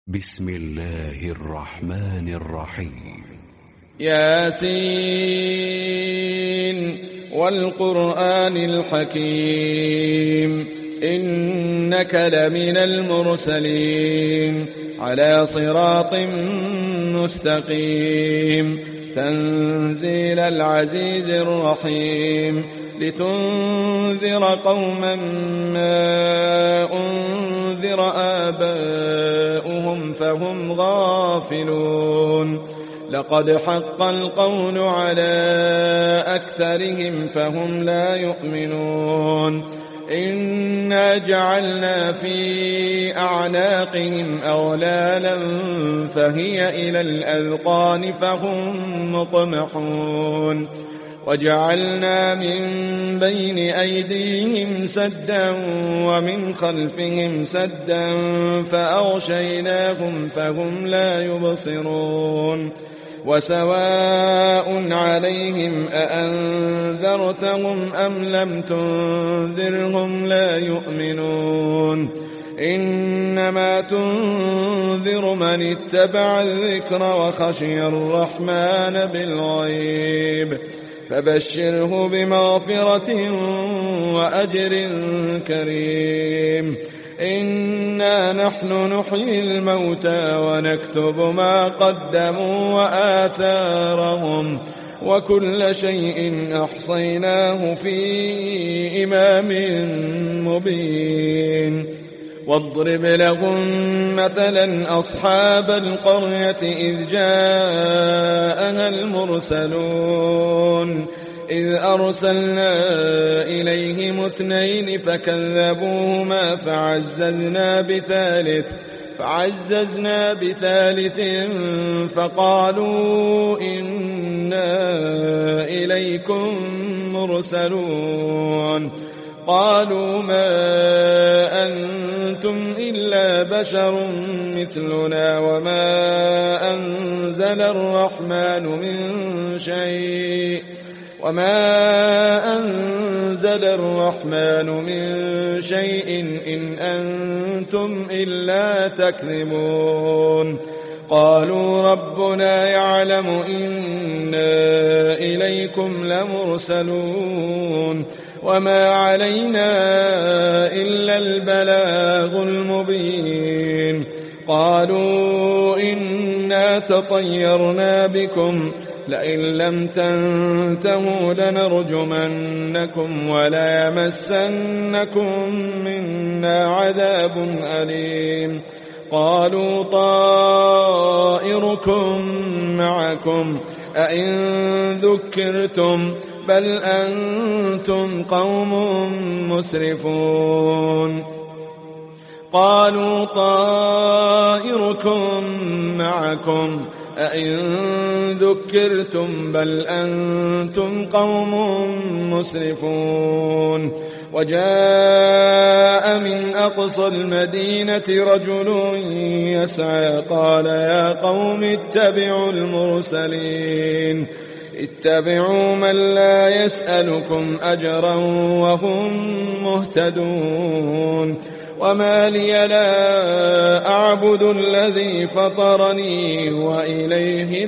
بسم الله الرحمن الرحيم. ياسين والقرآن الحكيم إنك لمن المرسلين على صراط مستقيم تنزيل العزيز الرحيم لتنذر قوما ما أنذر آباؤهم فهم غافلون لقد حق القول على أكثرهم فهم لا يؤمنون إنا جعلنا في أعناقهم أغلالا فهي إلى الأذقان فهم مطمحون وجعلنا من بين أيديهم سدا ومن خلفهم سدا فأغشيناهم فهم لا يبصرون وسواء عليهم أأنذرتهم أم لم تنذرهم لا يؤمنون إنما تنذر من اتبع الذكر وخشي الرحمن بالغيب فبشره بمغفرة وأجر كريم إنا نحن نحيي الموتى ونكتب ما قدموا وآثارهم وكل شيء أحصيناه في إمام مبين واضرب لهم مثلا أصحاب القرية إذ جاءها المرسلون إذ أرسلنا إليهم 2 فكذبوهما فعززنا بثالث فقالوا إنا إليكم مرسلون قالوا ما أنتم إلا بشر مثلنا وما أنزل الرحمن من شيء إن أنتم إلا تكذبون قالوا ربنا يعلم إنا إليكم لمرسلون وما علينا إلا البلاغ المبين قالوا إنا تطيرنا بكم لئن لم تنتهوا لنرجمنكم ولا يمسنكم منا عذاب أليم قالوا طائركم معكم أئن ذكرتم بل أنتم قوم مسرفون قالوا طائركم معكم أئن ذكرتم بل أنتم قوم مسرفون وجاء من أقصى المدينة رجل يسعى قال يا قوم اتبعوا المرسلين اتبعوا من لا يسألكم أجرا وهم مهتدون وما لي لا أعبد الذي فطرني وإليه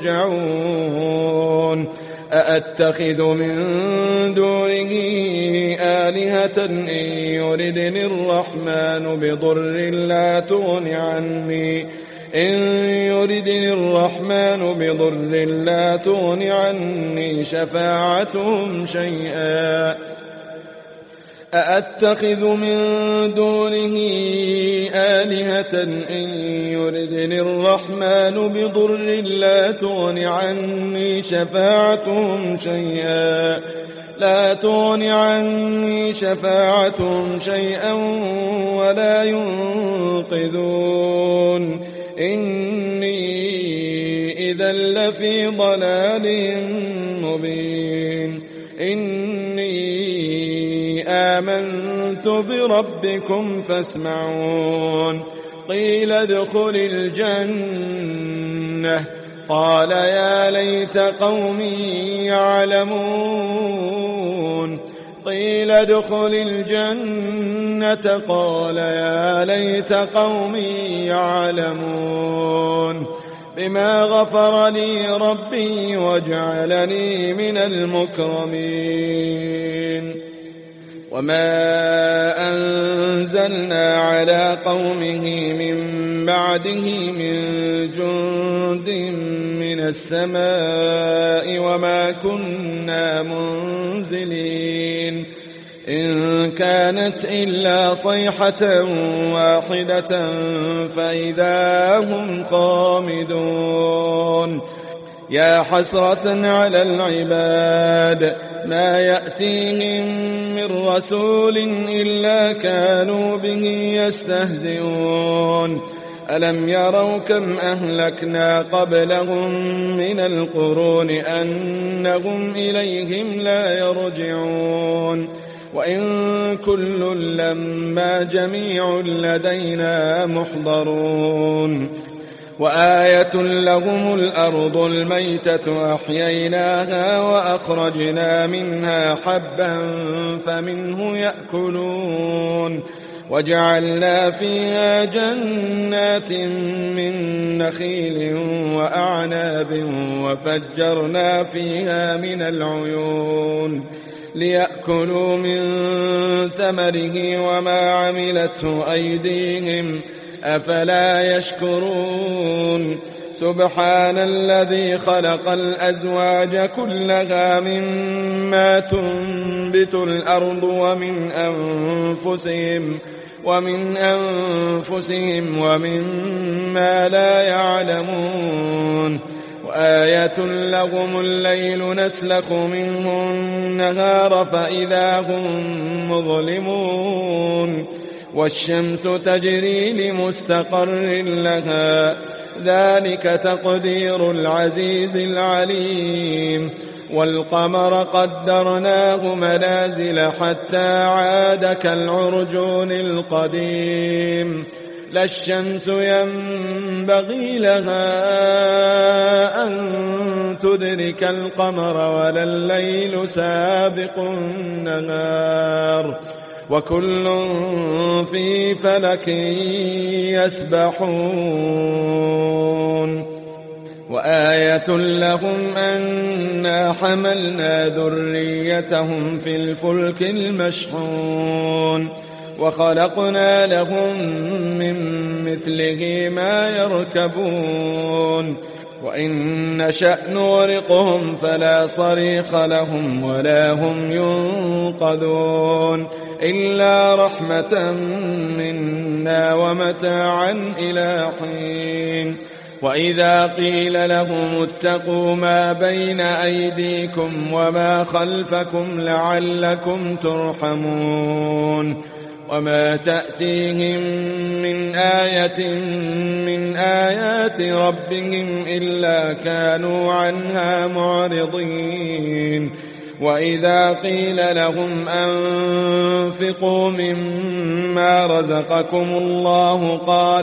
ترجعون أأتخذ من دونه آلهة إن يردني الرحمن بضر لا تغن عني شفاعتهم شيئا أأتخذ من دونه آلهة إن يردني الرحمن بضر لا تغن عني شفاعتهم شيئا ولا ينقذون إني إذا لفي ضلال مبين إني آمنت بربكم فاسمعون قيل ادخل الجنة قال يا ليت قومي يعلمون قيل ادخل الجنة قال يا ليت قومي يعلمون بما غفر لي ربي وجعلني من المكرمين وما أنزلنا على قومه من بعده من جند من السماء وما كنا منزلين إن كانت إلا صيحة واحدة فإذا هم خامدون يا حسرة على العباد ما يأتيهم من رسول إلا كانوا به يستهزئون ألم يروا كم أهلكنا قبلهم من القرون أنهم إليهم لا يرجعون وإن كل لما جميع لدينا محضرون وآية لهم الأرض الميتة أحييناها وأخرجنا منها حبا فمنه يأكلون وجعلنا فيها جنات من نخيل وأعناب وفجرنا فيها من العيون ليأكلوا من ثمره وما عملته أيديهم أفلا يشكرون سبحان الذي خلق الأزواج كلها مما تنبت الأرض ومن أنفسهم ومما لا يعلمون وآية لهم الليل نسلخ منه النهار فإذا هم مظلمون والشمس تجري لمستقر لها ذلك تقدير العزيز العليم والقمر قدرناه منازل حتى عاد كالعرجون القديم لا الشمس ينبغي لها أن تدرك القمر ولا الليل سابق النهار وكل في فلك يسبحون وآية لهم أنا حملنا ذريتهم في الفلك المشحون وخلقنا لهم من مثله ما يركبون وإن نشأ نغرقهم فلا صريخ لهم ولا هم ينقذون إلا رحمة منا ومتاعا إلى حين وإذا قيل لهم اتقوا ما بين أيديكم وما خلفكم لعلكم ترحمون وما تأتيهم من آية من آيات ربهم إلا كانوا عنها معرضين وإذا قيل لهم أنفقوا مما رزقكم الله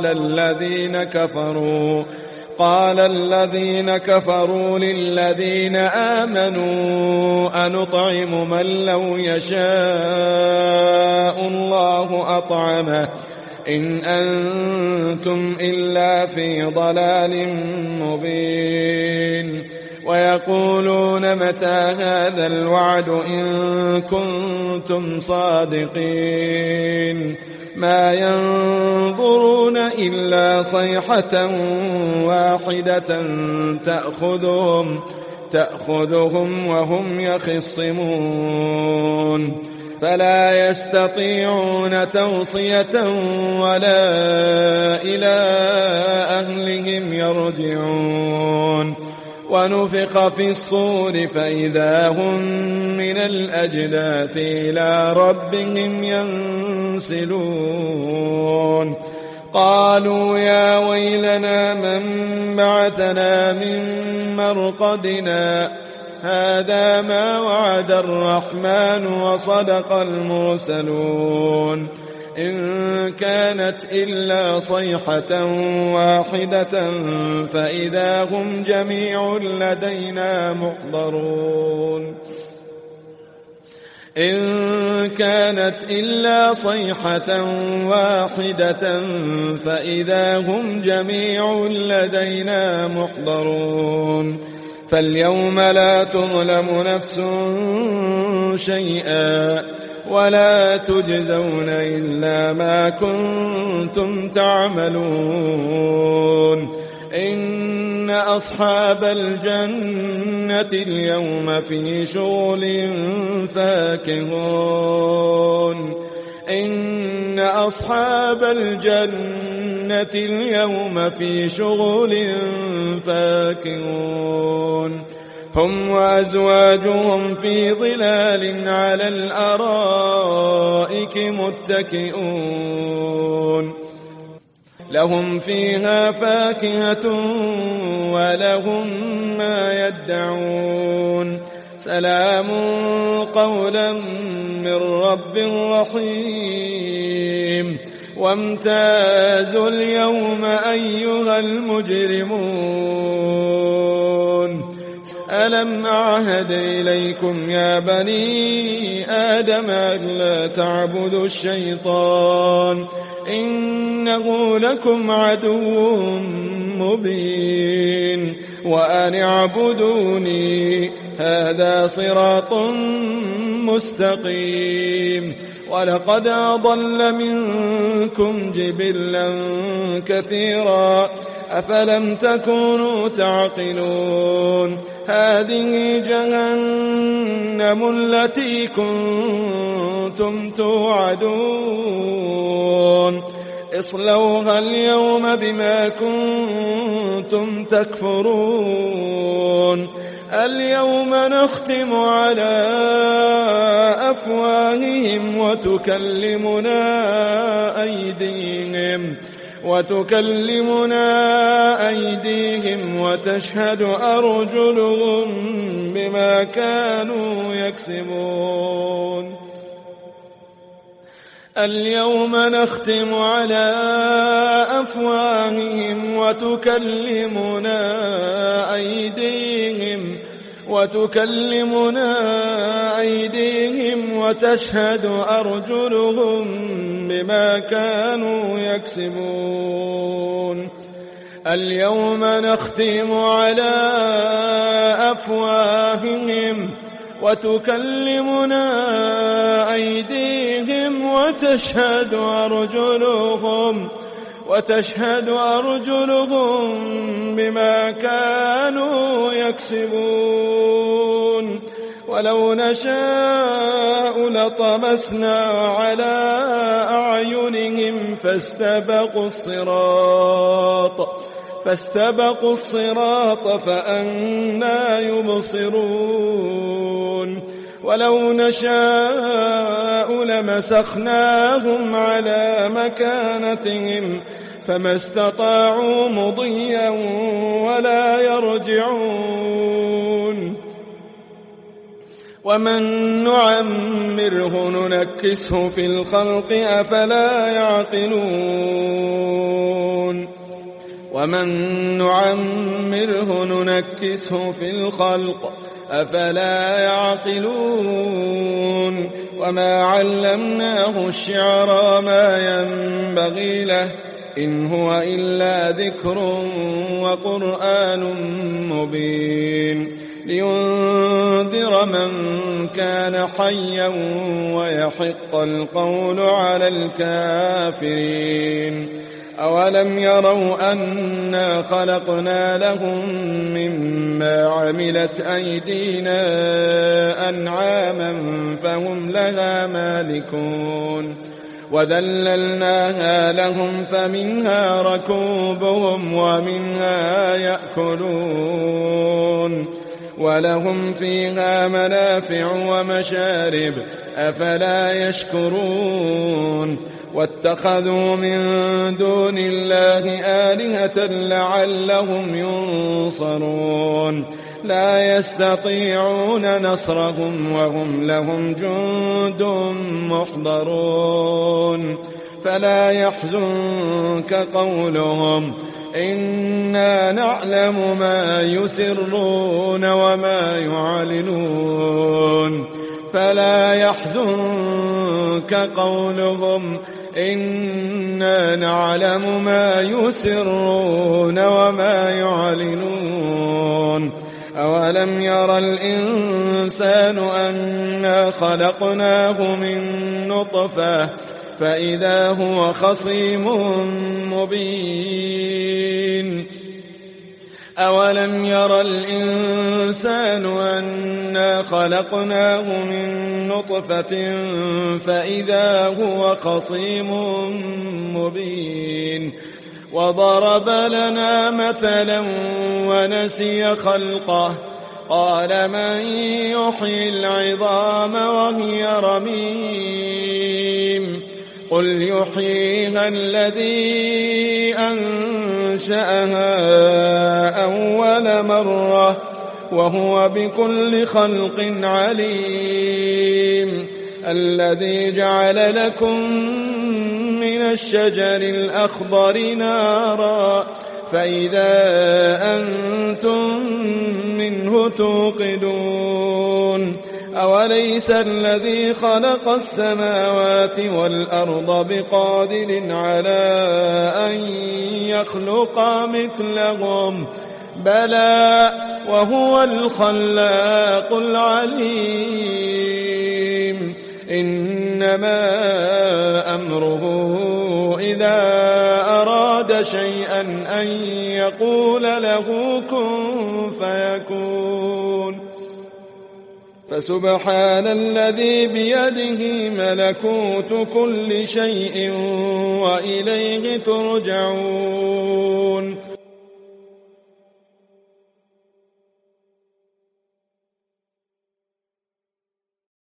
قال الذين كفروا للذين آمنوا أنطعم من لو يشاء الله أطعمه إن أنتم إلا في ضلال مبين ويقولون متى هذا الوعد إن كنتم صادقين ما ينظرون إلا صيحة واحدة تأخذهم وهم يخصمون فلا يستطيعون توصية ولا إلى أهلهم يرجعون ونفخ في الصور فإذا هم من الأجداث إلى ربهم ينسلون قالوا يا ويلنا من بعثنا من مرقدنا هذا ما وعد الرحمن وصدق المرسلون إن كانت إلا صيحة واحدة فإذا هم جميع لدينا محضرون إن كانت إلا صيحة واحدة فإذا هم جميع لدينا محضرون فاليوم لا تظلم نفس شيئا ولا تجزون إلا ما كنتم تعملون إن أصحاب الجنة اليوم في شغل فاكهون إن أصحاب الجنة اليوم في شغل فاكهون هم وأزواجهم في ظلال على الأرائك متكئون لهم فيها فاكهة ولهم ما يدعون سلام قولا من رب رحيم وامتازوا اليوم أيها المجرمون ألم أعهد إليكم يا بني آدم ألا تعبدوا الشيطان إنه لكم عدو مبين وأن اعبدوني هذا صراط مستقيم ولقد أضل منكم جبلا كثيرا أفلم تكونوا تعقلون هذه جهنم التي كنتم توعدون اصلوها اليوم بما كنتم تكفرون اليوم نختم على أفواههم وتكلمنا أيديهم وتشهد أرجلهم بما كانوا يكسبون اليوم نختم على أفواههم وتكلمنا أيديهم وتشهد أرجلهم بما كانوا يكسبون اليوم نختم على أفواههم وتكلمنا أيديهم وتشهد أرجلهم بما كانوا يكسبون ولو نشاء لطمسنا على أعينهم فاستبقوا الصراط فأنى يبصرون ولو نشاء لمسخناهم على مكانتهم فما استطاعوا مضيا ولا يرجعون ومن نعمره ننكسه في الخلق أفلا يعقلون ومن نعمره ننكسه في الخلق أفلا يعقلون وما علمناه الشعر ما ينبغي له إن هو إلا ذكر وقرآن مبين لينذر من كان حيا ويحق القول على الكافرين أولم يروا أنا خلقنا لهم مما عملت أيدينا أنعاما فهم لها مالكون وذللناها لهم فمنها ركوبهم ومنها يأكلون ولهم فيها منافع ومشارب أفلا يشكرون واتخذوا من دون الله آلهة لعلهم ينصرون لا يستطيعون نصرهم وهم لهم جند محضرون فلا يحزنك قولهم إنا نعلم ما يسرون وما يعلنون فلا يحزنك قولهم إنا نعلم ما يسرون وما يعلنون أولم ير الإنسان أنا خلقناه من نطفة فإذا هو خصيم مبين أولم ير الإنسان أنا خلقناه من نطفة فإذا هو خصيم مبين وضرب لنا مثلا ونسي خلقه قال من يحيي العظام وهي رميم قل يحييها الذي أنشأها أول مرة وهو بكل خلق عليم الذي جعل لكم من الشجر الأخضر نارا فإذا أنتم منه توقدون أوليس الذي خلق السماوات والأرض بقادر على أن يخلق مثلهم بلى وهو الخلاق العليم إنما أمره إذا أراد شيئا أن يقول له كن فيكون فسبحان الذي بيده ملكوت كل شيء وإليه ترجعون